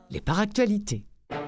les paractualités.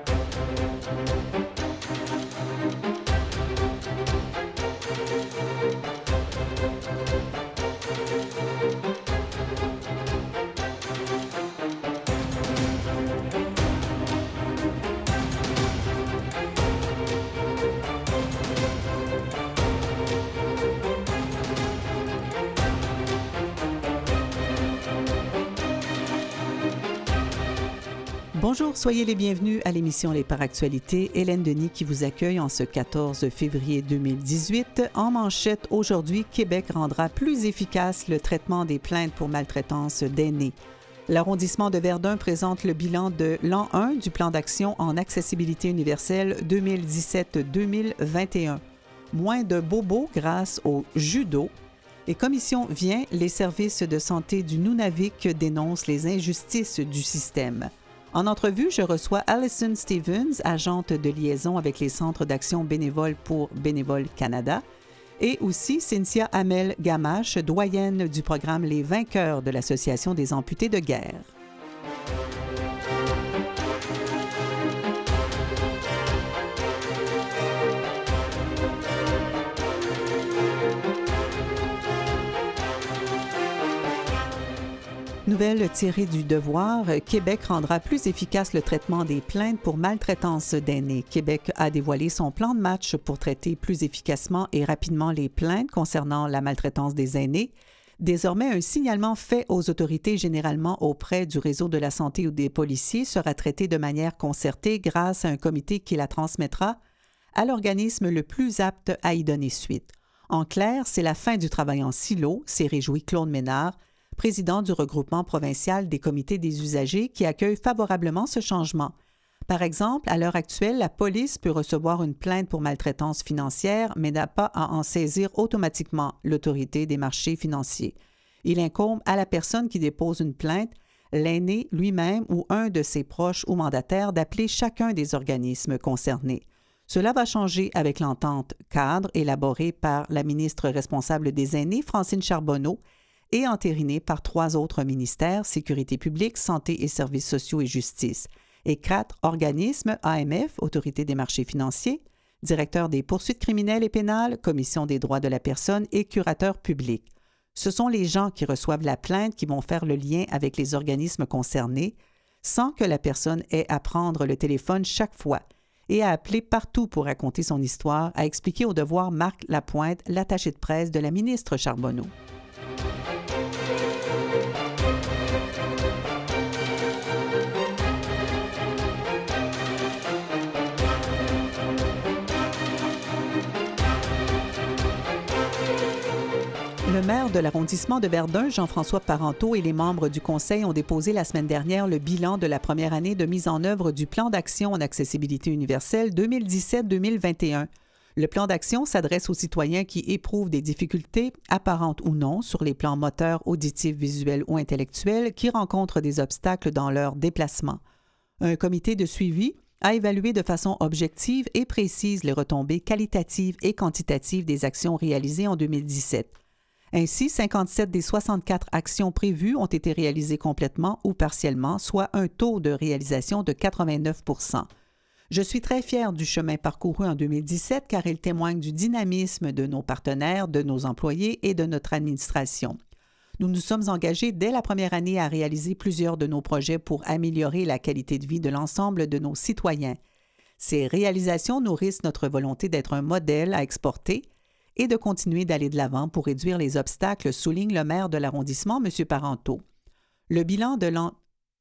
Bonjour, soyez les bienvenus à l'émission Les Paractualités. Hélène Denis qui vous accueille en ce 14 février 2018. En manchette, aujourd'hui, Québec rendra plus efficace le traitement des plaintes pour maltraitance d'aînés. L'arrondissement de Verdun présente le bilan de l'an 1 du plan d'action en accessibilité universelle 2017-2021. Moins de bobos grâce au judo. Et Commission vient, les services de santé du Nunavik dénoncent les injustices du système. En entrevue, je reçois Alison Stevens, agente de liaison avec les centres d'action bénévoles pour Bénévoles Canada, et aussi Cynthia Hamel-Gamache, doyenne du programme Les Vainqueurs de l'Association des amputés de guerre. Nouvelle tirée du Devoir, Québec rendra plus efficace le traitement des plaintes pour maltraitance d'aînés. Québec a dévoilé son plan de match pour traiter plus efficacement et rapidement les plaintes concernant la maltraitance des aînés. Désormais, un signalement fait aux autorités généralement auprès du réseau de la santé ou des policiers sera traité de manière concertée grâce à un comité qui la transmettra à l'organisme le plus apte à y donner suite. En clair, c'est la fin du travail en silo, s'est réjoui Claude Ménard, président du regroupement provincial des comités des usagers qui accueille favorablement ce changement. Par exemple, à l'heure actuelle, la police peut recevoir une plainte pour maltraitance financière, mais n'a pas à en saisir automatiquement l'autorité des marchés financiers. Il incombe à la personne qui dépose une plainte, l'aîné lui-même ou un de ses proches ou mandataires d'appeler chacun des organismes concernés. Cela va changer avec l'entente cadre élaborée par la ministre responsable des aînés, Francine Charbonneau, et entériné par 3 autres ministères, Sécurité publique, Santé et Services sociaux et Justice, et 4 organismes, AMF, Autorité des marchés financiers, Directeur des poursuites criminelles et pénales, Commission des droits de la personne et Curateur public. Ce sont les gens qui reçoivent la plainte qui vont faire le lien avec les organismes concernés, sans que la personne ait à prendre le téléphone chaque fois et à appeler partout pour raconter son histoire, a expliqué au Devoir Marc Lapointe, l'attaché de presse de la ministre Charbonneau. Le maire de l'arrondissement de Verdun, Jean-François Parenteau, et les membres du conseil ont déposé la semaine dernière le bilan de la première année de mise en œuvre du plan d'action en accessibilité universelle 2017-2021. Le plan d'action s'adresse aux citoyens qui éprouvent des difficultés, apparentes ou non, sur les plans moteurs, auditifs, visuels ou intellectuels, qui rencontrent des obstacles dans leur déplacement. Un comité de suivi a évalué de façon objective et précise les retombées qualitatives et quantitatives des actions réalisées en 2017. Ainsi, 57 des 64 actions prévues ont été réalisées complètement ou partiellement, soit un taux de réalisation de 89 %. Je suis très fière du chemin parcouru en 2017 car il témoigne du dynamisme de nos partenaires, de nos employés et de notre administration. Nous nous sommes engagés dès la première année à réaliser plusieurs de nos projets pour améliorer la qualité de vie de l'ensemble de nos citoyens. Ces réalisations nourrissent notre volonté d'être un modèle à exporter et de continuer d'aller de l'avant pour réduire les obstacles, souligne le maire de l'arrondissement, M. Parenteau. Le bilan de l'an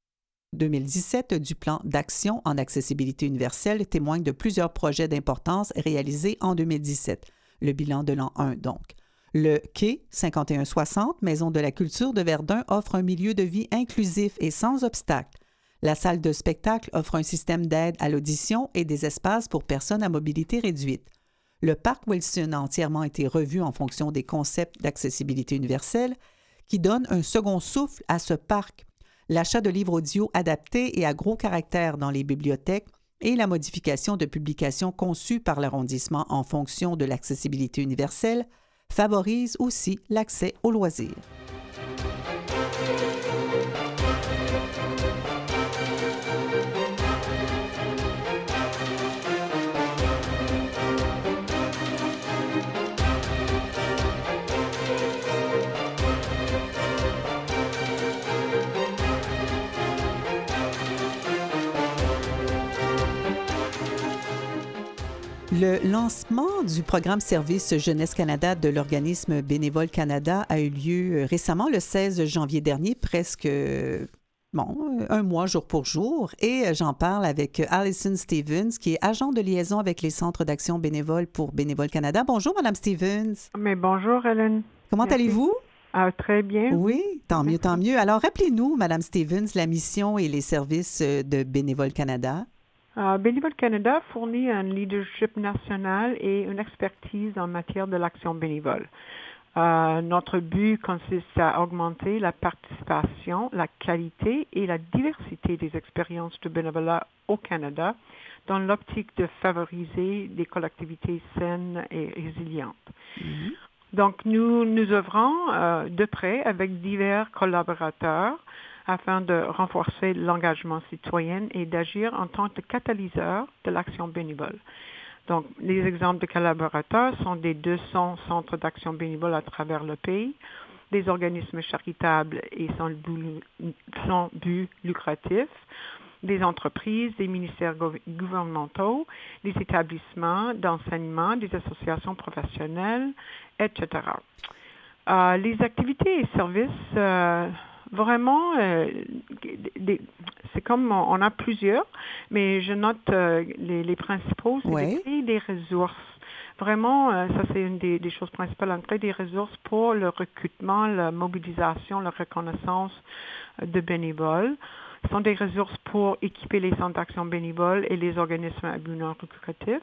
2017 du plan d'action en accessibilité universelle témoigne de plusieurs projets d'importance réalisés en 2017. Le bilan de l'an 1, donc. Le Quai 5160, Maison de la culture de Verdun, offre un milieu de vie inclusif et sans obstacles. La salle de spectacle offre un système d'aide à l'audition et des espaces pour personnes à mobilité réduite. Le parc Wilson a entièrement été revu en fonction des concepts d'accessibilité universelle qui donnent un second souffle à ce parc. L'achat de livres audio adaptés et à gros caractères dans les bibliothèques et la modification de publications conçues par l'arrondissement en fonction de l'accessibilité universelle favorisent aussi l'accès aux loisirs. Le lancement du programme Service Jeunesse Canada de l'organisme Bénévoles Canada a eu lieu récemment, le 16 janvier dernier, presque un mois jour pour jour. Et j'en parle avec Alison Stevens, qui est agent de liaison avec les centres d'action bénévoles pour Bénévoles Canada. Bonjour, Madame Stevens. Mais bonjour, Hélène. Comment Merci. allez-vous? Très bien. Oui, tant mieux, tant mieux. Alors, rappelez-nous, Madame Stevens, la mission et les services de Bénévoles Canada. Bénévoles Canada fournit un leadership national et une expertise en matière de l'action bénévole. Notre but consiste à augmenter la participation, la qualité et la diversité des expériences de bénévolat au Canada dans l'optique de favoriser des collectivités saines et résilientes. Mm-hmm. Donc, nous œuvrons de près avec divers collaborateurs afin de renforcer l'engagement citoyen et d'agir en tant que catalyseur de l'action bénévole. Donc, les exemples de collaborateurs sont des 200 centres d'action bénévole à travers le pays, des organismes charitables et sans but lucratif, des entreprises, des ministères gouvernementaux, des établissements d'enseignement, des associations professionnelles, etc. Les activités et services, vraiment, c'est comme on a plusieurs, mais je note les principaux, c'est de créer des ressources. Vraiment, ça c'est une des choses principales, créer des ressources pour le recrutement, la mobilisation, la reconnaissance de bénévoles. Ce sont des ressources pour équiper les centres d'action bénévole et les organismes à but non lucratif.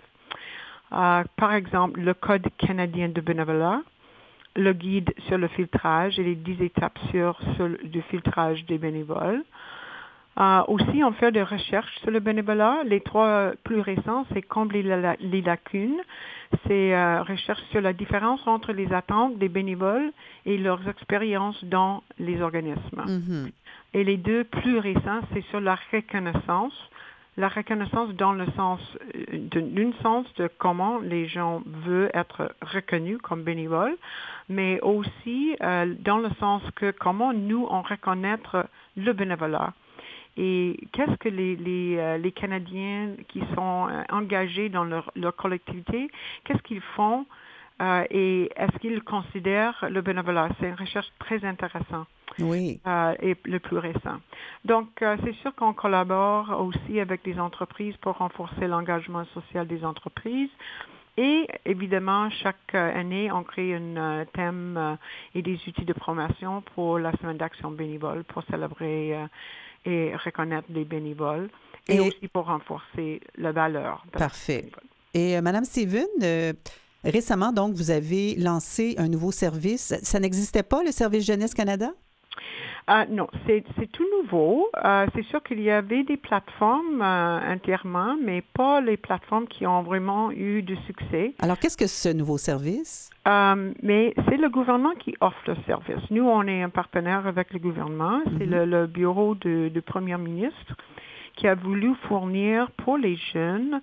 Par exemple, le Code canadien de bénévolat, le guide sur le filtrage et les 10 étapes sur le filtrage des bénévoles. Aussi, on fait des recherches sur le bénévolat. Les 3 plus récents, c'est combler les lacunes. C'est recherche sur la différence entre les attentes des bénévoles et leurs expériences dans les organismes. Mm-hmm. Et les 2 plus récents, c'est sur la reconnaissance. La reconnaissance dans le sens, d'une sens de comment les gens veulent être reconnus comme bénévoles, mais aussi dans le sens que comment nous, on reconnaît le bénévolat. Et qu'est-ce que les Canadiens qui sont engagés dans leur collectivité, qu'est-ce qu'ils font et est-ce qu'ils considèrent le bénévolat? C'est une recherche très intéressante. Oui. Et le plus récent. Donc, c'est sûr qu'on collabore aussi avec des entreprises pour renforcer l'engagement social des entreprises. Et évidemment, chaque année, on crée un thème et des outils de promotion pour la semaine d'action bénévole pour célébrer et reconnaître les bénévoles et aussi pour renforcer la valeur. Parfait. Et Madame Stevens, récemment, donc, vous avez lancé un nouveau service. Ça n'existait pas, le Service Jeunesse Canada? Non, c'est tout nouveau. C'est sûr qu'il y avait des plateformes entièrement, mais pas les plateformes qui ont vraiment eu du succès. Alors, qu'est-ce que ce nouveau service? Mais c'est le gouvernement qui offre le service. Nous, on est un partenaire avec le gouvernement. C'est le bureau du Premier ministre qui a voulu fournir pour les jeunes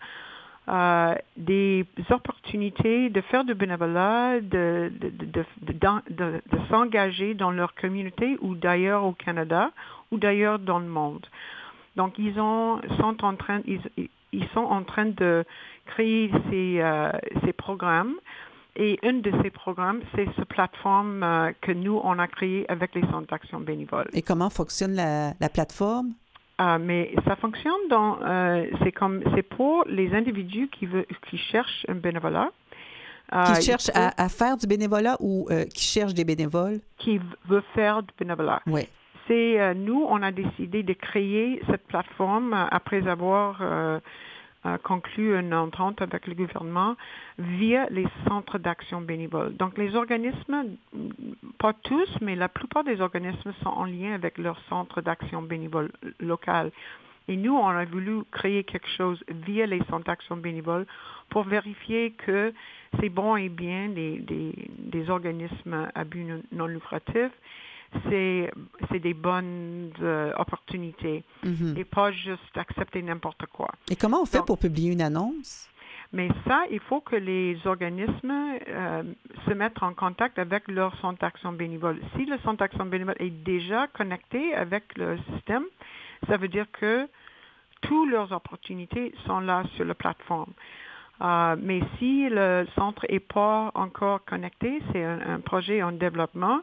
des opportunités de faire du bénévolat, de s'engager dans leur communauté ou d'ailleurs au Canada ou d'ailleurs dans le monde. Donc, ils sont en train de créer ces programmes. Et un de ces programmes, c'est cette plateforme que nous, on a créée avec les centres d'action bénévole. Et comment fonctionne la plateforme? Mais ça fonctionne c'est pour les individus qui cherchent un bénévolat. Qui cherchent à faire du bénévolat ou qui cherchent des bénévoles? Qui veulent faire du bénévolat. Oui. C'est nous, on a décidé de créer cette plateforme après avoir conclu une entente avec le gouvernement via les centres d'action bénévole. Donc, les organismes, pas tous, mais la plupart des organismes sont en lien avec leur centre d'action bénévole local. Et nous, on a voulu créer quelque chose via les centres d'action bénévole pour vérifier que c'est bon et bien des organismes à but non lucratif. C'est des bonnes opportunités et pas juste accepter n'importe quoi. Et comment on fait pour publier une annonce? Mais ça, il faut que les organismes se mettent en contact avec leur centre d'action bénévole. Si le centre d'action bénévole est déjà connecté avec le système, ça veut dire que toutes leurs opportunités sont là sur la plateforme. Mais si le centre n'est pas encore connecté, c'est un projet en développement,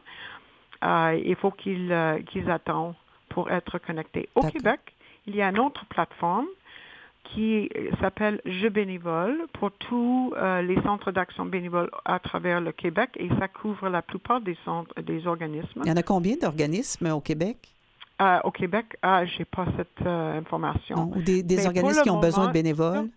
il faut qu'ils attendent pour être connectés. Au Québec, il y a une autre plateforme qui s'appelle Je bénévole pour tous les centres d'action bénévole à travers le Québec et ça couvre la plupart des centres, des organismes. Il y en a combien d'organismes au Québec? Au Québec, je n'ai pas cette information. Non, ou des organismes qui ont besoin de bénévoles?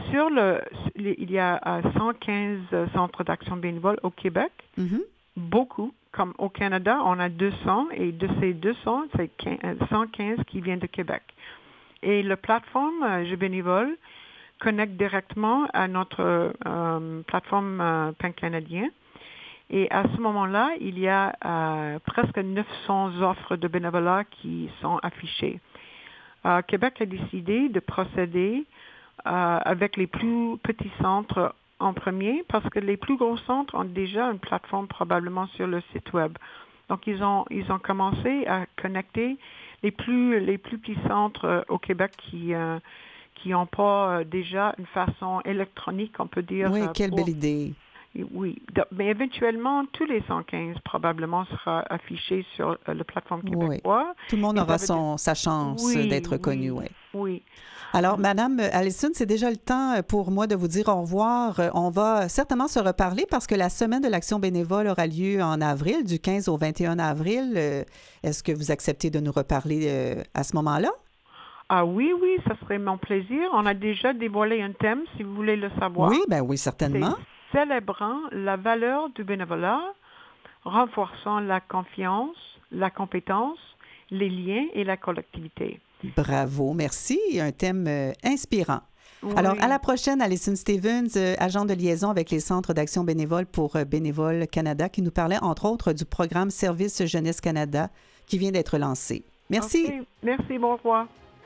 Il y a 115 centres d'action bénévole au Québec. Mm-hmm. Beaucoup. Comme au Canada, on a 200 et de ces 200, c'est 115 qui viennent de Québec. Et la plateforme Je bénévole connecte directement à notre plateforme pan-canadien. Et à ce moment-là, il y a presque 900 offres de bénévolat qui sont affichées. Québec a décidé de procéder avec les plus petits centres en premier parce que les plus gros centres ont déjà une plateforme probablement sur le site web. Donc, ils ont commencé à connecter les plus petits centres au Québec qui n'ont pas déjà une façon électronique, on peut dire. Oui, quelle belle idée. Oui, mais éventuellement, tous les 115 probablement sera affiché sur la plateforme québécoise. Oui. Tout le monde aura sa chance d'être connu. Oui. Alors, Madame Allison, c'est déjà le temps pour moi de vous dire au revoir. On va certainement se reparler parce que la semaine de l'action bénévole aura lieu en avril, du 15 au 21 avril. Est-ce que vous acceptez de nous reparler à ce moment-là? Oui, ça serait mon plaisir. On a déjà dévoilé un thème, si vous voulez le savoir. Oui, certainement. C'est célébrant la valeur du bénévolat, renforçant la confiance, la compétence, les liens et la collectivité. Bravo, merci. Un thème inspirant. Oui. Alors, à la prochaine, Alison Stevens, agent de liaison avec les centres d'action bénévole pour Bénévoles Canada, qui nous parlait, entre autres, du programme Service Jeunesse Canada qui vient d'être lancé. Merci. Okay. Merci, bon revoir.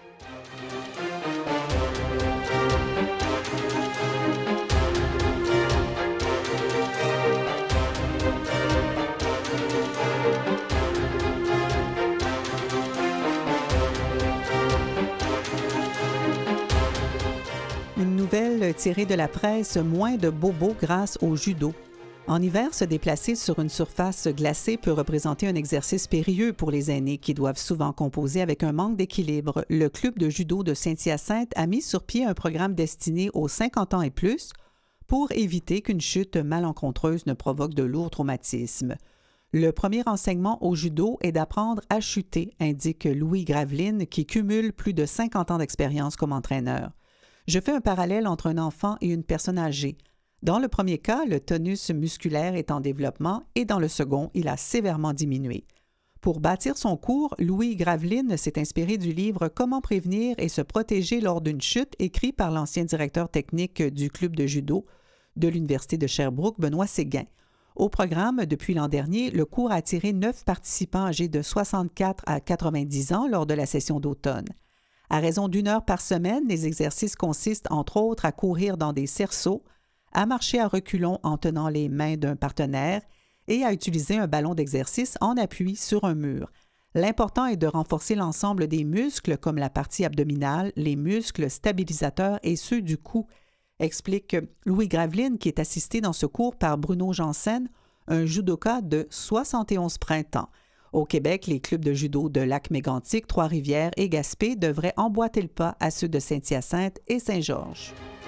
Une nouvelle tirée de la presse, moins de bobos grâce au judo. En hiver, se déplacer sur une surface glacée peut représenter un exercice périlleux pour les aînés qui doivent souvent composer avec un manque d'équilibre. Le club de judo de Saint-Hyacinthe a mis sur pied un programme destiné aux 50 ans et plus pour éviter qu'une chute malencontreuse ne provoque de lourds traumatismes. Le premier enseignement au judo est d'apprendre à chuter, indique Louis Graveline, qui cumule plus de 50 ans d'expérience comme entraîneur. Je fais un parallèle entre un enfant et une personne âgée. Dans le premier cas, le tonus musculaire est en développement et dans le second, il a sévèrement diminué. Pour bâtir son cours, Louis Graveline s'est inspiré du livre « Comment prévenir et se protéger lors d'une chute » écrit par l'ancien directeur technique du club de judo de l'Université de Sherbrooke, Benoît Séguin. Au programme, depuis l'an dernier, le cours a attiré 9 participants âgés de 64 à 90 ans lors de la session d'automne. À raison d'1 heure par semaine, les exercices consistent entre autres à courir dans des cerceaux, à marcher à reculons en tenant les mains d'un partenaire et à utiliser un ballon d'exercice en appui sur un mur. L'important est de renforcer l'ensemble des muscles comme la partie abdominale, les muscles stabilisateurs et ceux du cou, explique Louis Graveline qui est assisté dans ce cours par Bruno Janssen, un judoka de 71 printemps. Au Québec, les clubs de judo de Lac-Mégantic, Trois-Rivières et Gaspé devraient emboîter le pas à ceux de Saint-Hyacinthe et Saint-Georges.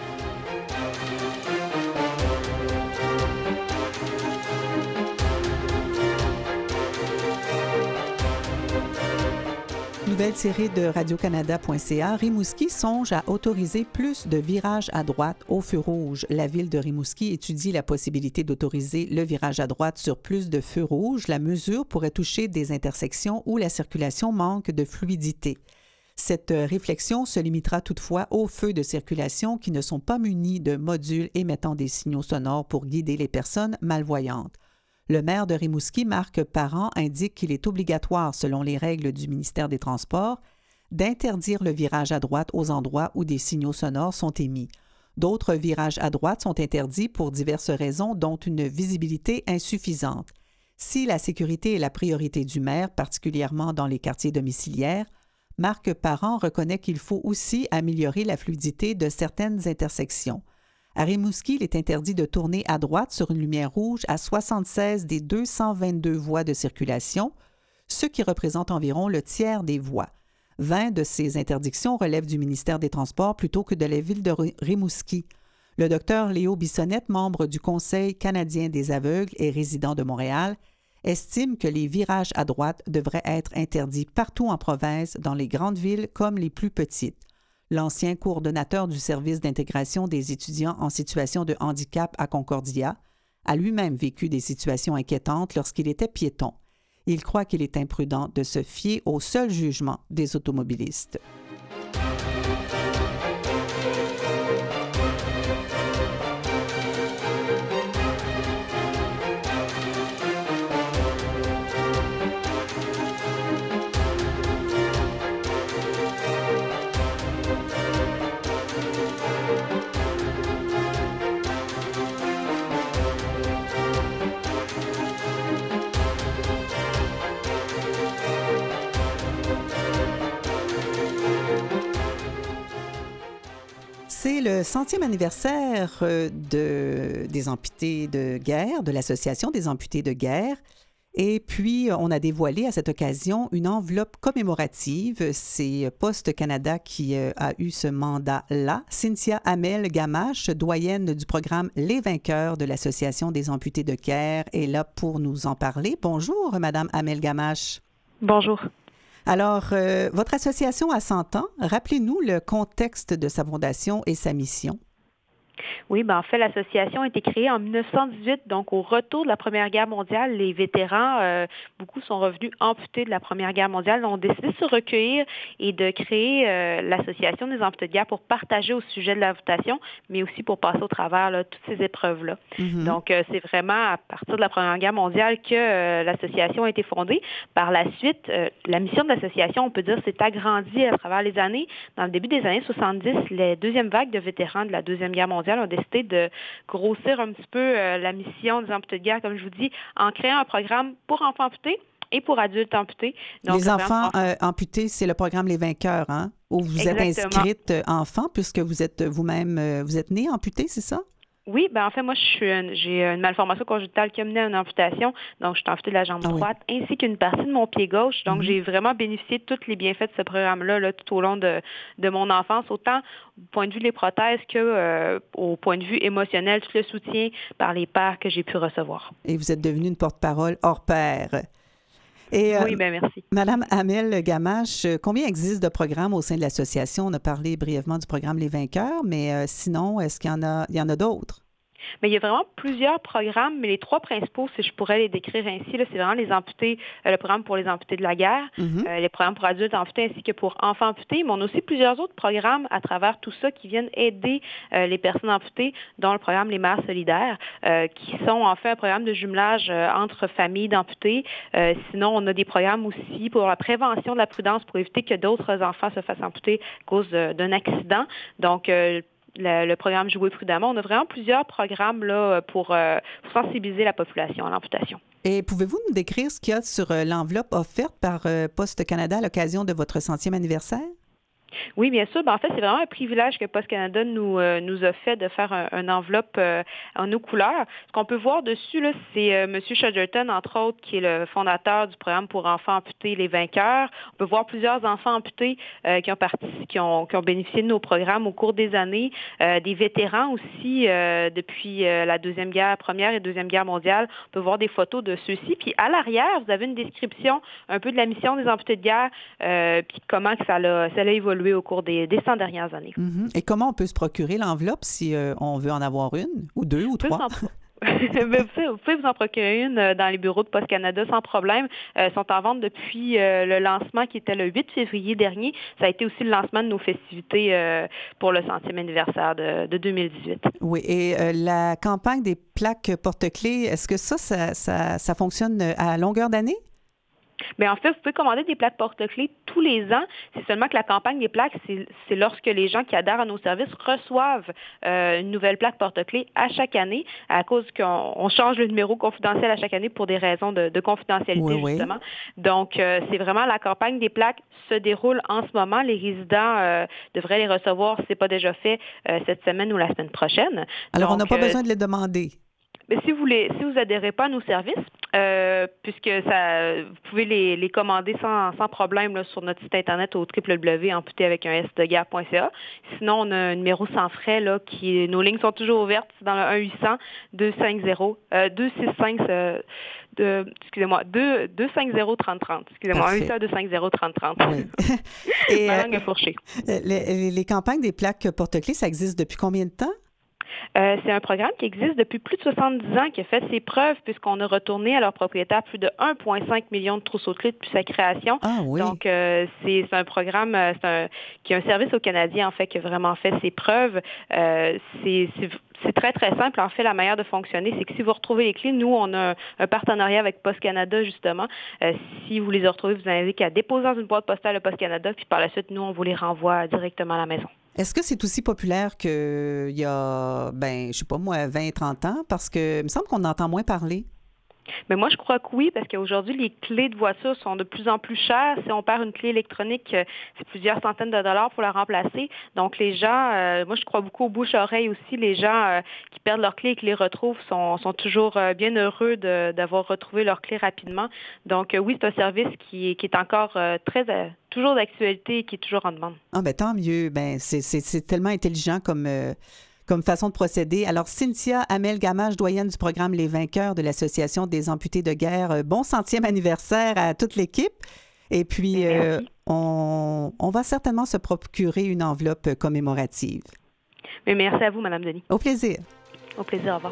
Nouvelle tirée de Radio-Canada.ca, Rimouski songe à autoriser plus de virages à droite au feu rouge. La ville de Rimouski étudie la possibilité d'autoriser le virage à droite sur plus de feux rouges. La mesure pourrait toucher des intersections où la circulation manque de fluidité. Cette réflexion se limitera toutefois aux feux de circulation qui ne sont pas munis de modules émettant des signaux sonores pour guider les personnes malvoyantes. Le maire de Rimouski, Marc Parent, indique qu'il est obligatoire, selon les règles du ministère des Transports, d'interdire le virage à droite aux endroits où des signaux sonores sont émis. D'autres virages à droite sont interdits pour diverses raisons, dont une visibilité insuffisante. Si la sécurité est la priorité du maire, particulièrement dans les quartiers domiciliaires, Marc Parent reconnaît qu'il faut aussi améliorer la fluidité de certaines intersections. À Rimouski, il est interdit de tourner à droite sur une lumière rouge à 76 des 222 voies de circulation, ce qui représente environ le tiers des voies. 20 de ces interdictions relèvent du ministère des Transports plutôt que de la ville de Rimouski. Le docteur Léo Bissonnette, membre du Conseil canadien des aveugles et résident de Montréal, estime que les virages à droite devraient être interdits partout en province, dans les grandes villes comme les plus petites. L'ancien coordonnateur du service d'intégration des étudiants en situation de handicap à Concordia a lui-même vécu des situations inquiétantes lorsqu'il était piéton. Il croit qu'il est imprudent de se fier au seul jugement des automobilistes. C'est le 100e anniversaire des amputés de guerre, de l'Association des amputés de guerre. Et puis, on a dévoilé à cette occasion une enveloppe commémorative. C'est Poste Canada qui a eu ce mandat-là. Cynthia Hamel-Gamache, doyenne du programme Les Vainqueurs de l'Association des amputés de guerre, est là pour nous en parler. Bonjour, Madame Hamel-Gamache. Bonjour. Alors, votre association a 100 ans. Rappelez-nous le contexte de sa fondation et sa mission. Oui, en fait, l'association a été créée en 1918, donc au retour de la Première Guerre mondiale. Les vétérans, beaucoup sont revenus amputés de la Première Guerre mondiale, ont décidé de se recueillir et de créer l'Association des amputés de guerre pour partager au sujet de l'amputation, mais aussi pour passer au travers toutes ces épreuves-là. Mm-hmm. Donc, c'est vraiment à partir de la Première Guerre mondiale que l'association a été fondée. Par la suite, la mission de l'association, on peut dire, s'est agrandie à travers les années. Dans le début des années 70, les deuxième vague de vétérans de la Deuxième Guerre mondiale ont décidé de grossir un petit peu la mission des amputés de guerre, comme je vous dis, en créant un programme pour enfants amputés et pour adultes amputés. Donc, les enfants amputés, c'est le programme Les Vainqueurs, hein? Où vous êtes inscrite enfant, puisque vous êtes vous-même, vous êtes née amputée, c'est ça? Oui, en fait, moi, j'ai une malformation congénitale qui a mené à une amputation. Donc, je suis amputée de la jambe droite, ainsi qu'une partie de mon pied gauche. Donc, j'ai vraiment bénéficié de tous les bienfaits de ce programme-là tout au long de mon enfance, autant au point de vue des prothèses que au point de vue émotionnel, tout le soutien par les pairs que j'ai pu recevoir. Et vous êtes devenue une porte-parole hors pair. Et, oui, merci. Madame Hamel-Gamache, combien existe de programmes au sein de l'association? On a parlé brièvement du programme Les Vainqueurs, mais sinon, est-ce qu'il y en a d'autres? Mais il y a vraiment plusieurs programmes, mais les trois principaux, si je pourrais les décrire ainsi, c'est vraiment les amputés, le programme pour les amputés de la guerre, les programmes pour adultes amputés ainsi que pour enfants amputés, mais on a aussi plusieurs autres programmes à travers tout ça qui viennent aider les personnes amputées, dont le programme Les Mères solidaires, qui sont en fait un programme de jumelage entre familles d'amputés. Sinon, on a des programmes aussi pour la prévention de la prudence pour éviter que d'autres enfants se fassent amputer à cause d'un accident. Donc, le programme Jouer prudemment. On a vraiment plusieurs programmes là, pour sensibiliser la population à l'amputation. Et pouvez-vous nous décrire ce qu'il y a sur l'enveloppe offerte par Poste Canada à l'occasion de votre 100e anniversaire? Oui, bien sûr. En fait, c'est vraiment un privilège que Poste Canada nous a fait de faire une enveloppe en nos couleurs. Ce qu'on peut voir dessus, là, c'est M. Shudderton, entre autres, qui est le fondateur du programme pour enfants amputés Les Vainqueurs. On peut voir plusieurs enfants amputés qui ont bénéficié de nos programmes au cours des années. Des vétérans aussi, depuis la Première et Deuxième Guerre mondiale. On peut voir des photos de ceux-ci. Puis à l'arrière, vous avez une description un peu de la mission des amputés de guerre, puis comment que ça a évolué au cours des 100 dernières années. Et comment on peut se procurer l'enveloppe si on veut en avoir une, ou deux, ou trois? Vous pouvez vous en procurer une dans les bureaux de Poste Canada sans problème. Ils sont en vente depuis le lancement qui était le 8 février dernier. Ça a été aussi le lancement de nos festivités pour le 100e anniversaire de 2018. Oui, et la campagne des plaques porte-clés, est-ce que ça fonctionne à longueur d'année? Bien, en fait, vous pouvez commander des plaques porte-clés tous les ans. C'est seulement que la campagne des plaques, c'est lorsque les gens qui adhèrent à nos services reçoivent une nouvelle plaque porte-clés à chaque année, à cause qu'on change le numéro confidentiel à chaque année pour des raisons de confidentialité, justement. Donc, c'est vraiment la campagne des plaques se déroule en ce moment. Les résidents devraient les recevoir, si ce n'est pas déjà fait, cette semaine ou la semaine prochaine. Alors, on n'a pas besoin de les demander. Mais si vous adhérez pas à nos services, puisque vous pouvez les commander sans problème là, sur notre site internet au www.amputé-avec-un-s-de-guerre.ca. Sinon, on a un numéro sans frais là nos lignes sont toujours ouvertes, c'est dans le 1-800-250 265 excusez-moi, 250-3030. Excusez-moi, 1-800-250-3030. Oui. Et ma langue est fourchée. Les campagnes des plaques porte-clés, ça existe depuis combien de temps? C'est un programme qui existe depuis plus de 70 ans, qui a fait ses preuves puisqu'on a retourné à leurs propriétaires plus de 1,5 million de trousseaux de clés depuis sa création. Ah, oui. Donc, c'est un programme qui a un service aux Canadiens, en fait, qui a vraiment fait ses preuves. C'est très, très simple. En fait, la manière de fonctionner, c'est que si vous retrouvez les clés, nous, on a un partenariat avec Post Canada, justement. Si vous les retrouvez, vous avez qu'à déposer dans une boîte postale de Post Canada, puis par la suite, nous, on vous les renvoie directement à la maison. Est-ce que c'est aussi populaire qu'il y a, je sais pas moi, 20-30 ans? Parce que il me semble qu'on entend moins parler. Mais moi, je crois que oui, parce qu'aujourd'hui, les clés de voiture sont de plus en plus chères. Si on perd une clé électronique, c'est plusieurs centaines de dollars pour la remplacer. Donc, les gens, moi, je crois beaucoup aux bouche-oreille aussi. Les gens qui perdent leurs clés et qui les retrouvent sont toujours bien heureux d'avoir retrouvé leurs clés rapidement. Donc, oui, c'est un service qui est encore toujours d'actualité et qui est toujours en demande. Ah, tant mieux. C'est tellement intelligent comme façon de procéder. Alors, Cynthia Hamel-Gamache, doyenne du programme Les Vainqueurs de l'Association des amputés de guerre, bon 100e anniversaire à toute l'équipe. Et puis, on va certainement se procurer une enveloppe commémorative. Mais merci à vous, Mme Denis. Au plaisir. Au plaisir, au revoir.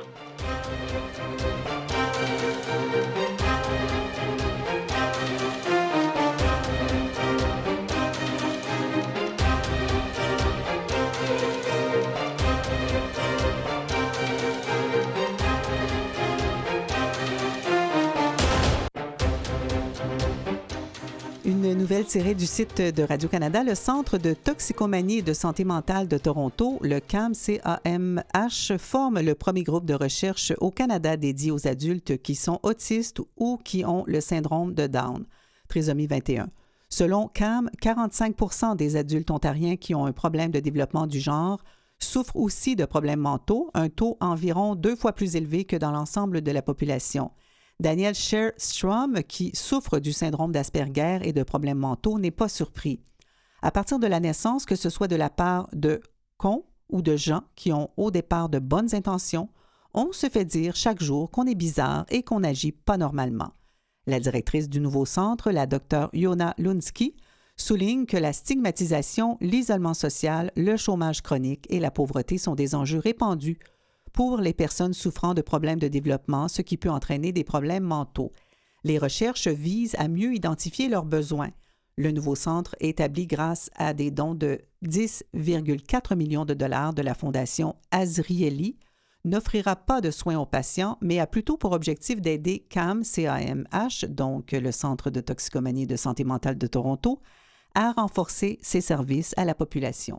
Une nouvelle tirée du site de Radio-Canada, le Centre de toxicomanie et de santé mentale de Toronto, le CAMH, forme le premier groupe de recherche au Canada dédié aux adultes qui sont autistes ou qui ont le syndrome de Down, trisomie 21. Selon CAM, 45 des adultes ontariens qui ont un problème de développement du genre souffrent aussi de problèmes mentaux, un taux environ 2 fois plus élevé que dans l'ensemble de la population. Daniel Scherstrom, qui souffre du syndrome d'Asperger et de problèmes mentaux, n'est pas surpris. À partir de la naissance, que ce soit de la part de cons ou de gens qui ont au départ de bonnes intentions, on se fait dire chaque jour qu'on est bizarre et qu'on n'agit pas normalement. La directrice du nouveau centre, la Dr Yona Lunsky, souligne que la stigmatisation, l'isolement social, le chômage chronique et la pauvreté sont des enjeux répandus pour les personnes souffrant de problèmes de développement, ce qui peut entraîner des problèmes mentaux. Les recherches visent à mieux identifier leurs besoins. Le nouveau centre, établi grâce à des dons de 10,4 millions de dollars de la Fondation Azrieli, n'offrira pas de soins aux patients, mais a plutôt pour objectif d'aider CAMH, donc le Centre de toxicomanie et de santé mentale de Toronto, à renforcer ses services à la population.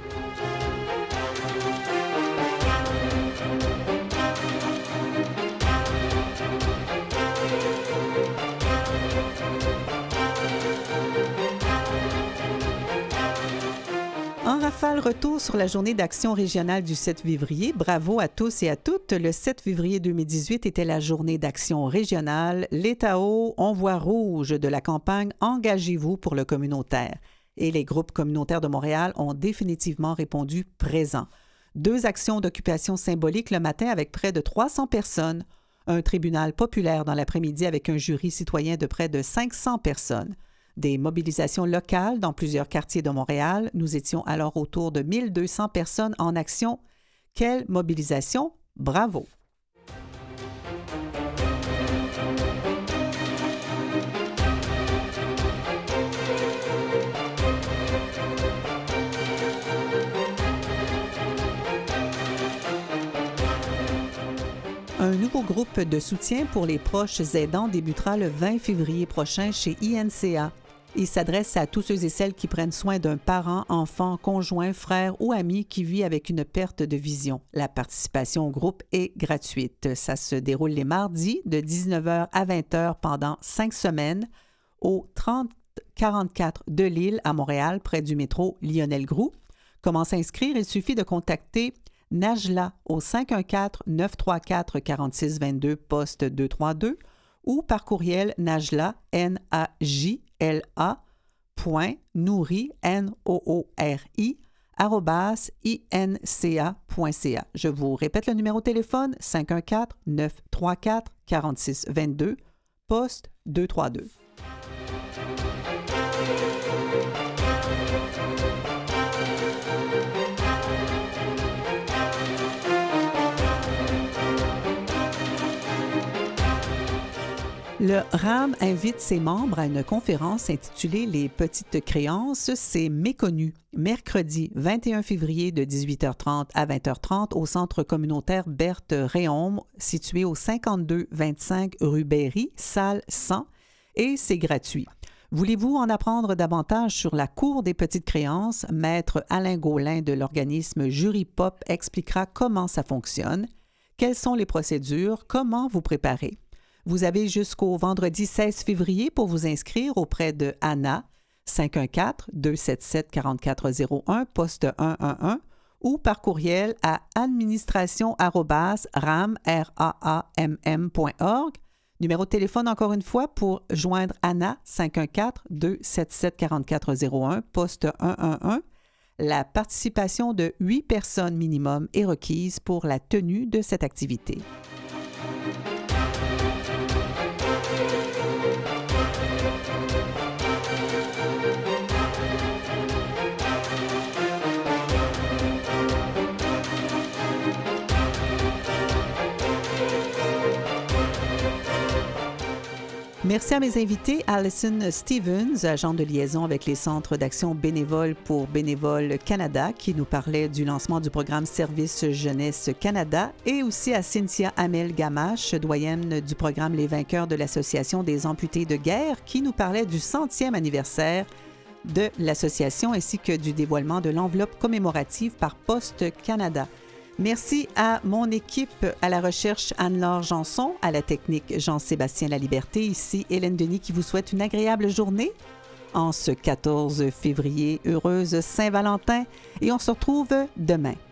En rafale, retour sur la journée d'action régionale du 7 février. Bravo à tous et à toutes. Le 7 février 2018 était la journée d'action régionale. L'État haut, on voit rouge de la campagne « Engagez-vous pour le communautaire ». Et les groupes communautaires de Montréal ont définitivement répondu présent. 2 actions d'occupation symbolique le matin avec près de 300 personnes. Un tribunal populaire dans l'après-midi avec un jury citoyen de près de 500 personnes. Des mobilisations locales dans plusieurs quartiers de Montréal. Nous étions alors autour de 1200 personnes en action. Quelle mobilisation! Bravo! Un nouveau groupe de soutien pour les proches aidants débutera le 20 février prochain chez INCA. Il s'adresse à tous ceux et celles qui prennent soin d'un parent, enfant, conjoint, frère ou ami qui vit avec une perte de vision. La participation au groupe est gratuite. Ça se déroule les mardis de 19h à 20h pendant 5 semaines au 3044 de Lille à Montréal, près du métro Lionel-Groulx. Comment s'inscrire? Il suffit de contacter Najla au 514-934-4622, poste 232 ou par courriel najla, najla.nouri, N-O-O-R-I, @inca.ca. Je vous répète le numéro de téléphone, 514-934-4622, poste 232. Le RAM invite ses membres à une conférence intitulée « Les petites créances, c'est méconnu », mercredi 21 février de 18h30 à 20h30 au centre communautaire Berthe-Réaume, situé au 5225 rue Berry, salle 100, et c'est gratuit. Voulez-vous en apprendre davantage sur la Cour des petites créances? Maître Alain Gaulin de l'organisme Jury Pop expliquera comment ça fonctionne, quelles sont les procédures, comment vous préparer. Vous avez jusqu'au vendredi 16 février pour vous inscrire auprès de Anna, 514-277-4401, poste 111, ou par courriel à administration@ram.org. Numéro de téléphone, encore une fois, pour joindre Anna, 514-277-4401, poste 111. La participation de 8 personnes minimum est requise pour la tenue de cette activité. Merci à mes invités, Alison Stevens, agent de liaison avec les centres d'action bénévoles pour Bénévoles Canada, qui nous parlait du lancement du programme Service Jeunesse Canada, et aussi à Cynthia Hamel-Gamache, doyenne du programme Les Vainqueurs de l'Association des amputés de guerre, qui nous parlait du 100e anniversaire de l'association ainsi que du dévoilement de l'enveloppe commémorative par Poste Canada. Merci à mon équipe, à la recherche Anne-Laure Janson, à la technique Jean-Sébastien Laliberté. Ici Hélène Denis qui vous souhaite une agréable journée en ce 14 février. Heureuse Saint-Valentin et on se retrouve demain.